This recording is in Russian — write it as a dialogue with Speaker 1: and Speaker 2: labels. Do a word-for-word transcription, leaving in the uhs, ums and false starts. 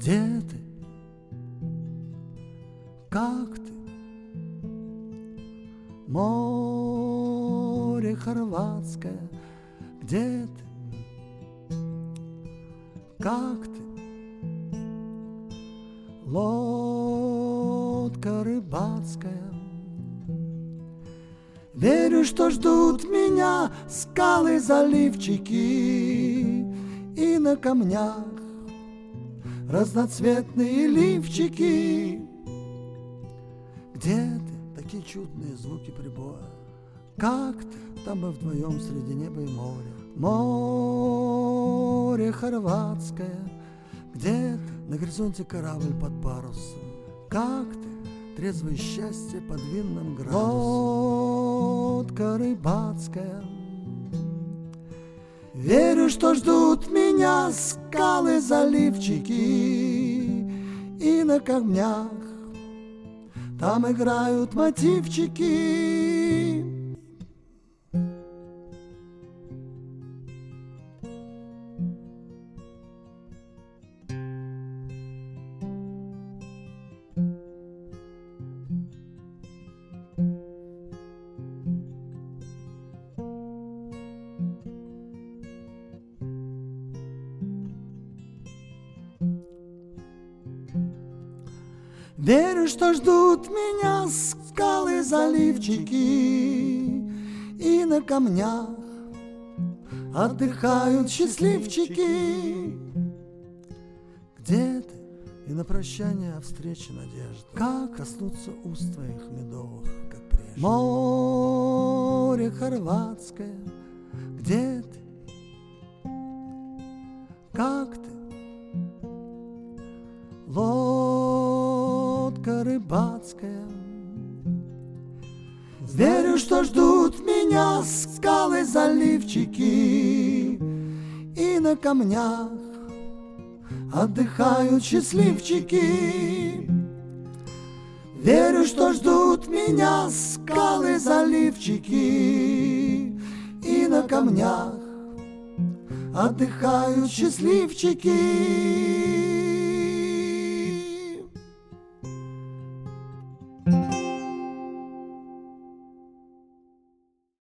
Speaker 1: Где ты? Как ты? Море хорватское, где ты? Как ты? Лодка рыбацкая. Верю, что ждут меня скалы, заливчики, и на камнях разноцветные лифчики. Где ты? Такие чудные звуки прибоя. Как ты? Там мы вдвоем среди неба и моря. Море хорватское, где ты? На горизонте корабль под парусом. Как ты? Трезвое счастье под винным градусом. Лодка рыбацкая. Верю, что ждут меня скалы, заливчики, и на камнях там играют мотивчики. Верю, что ждут меня скалы, заливчики, и на камнях отдыхают счастливчики. Где ты? И на прощание о встрече надежда. Как коснуться уст твоих медовых, как прежде. Море хорватское, где ты? Как ты? Лодка рыбацкая. Верю, что ждут меня скалы, заливчики, и на камнях отдыхают счастливчики. Верю, что ждут меня скалы, заливчики, и на камнях отдыхают счастливчики.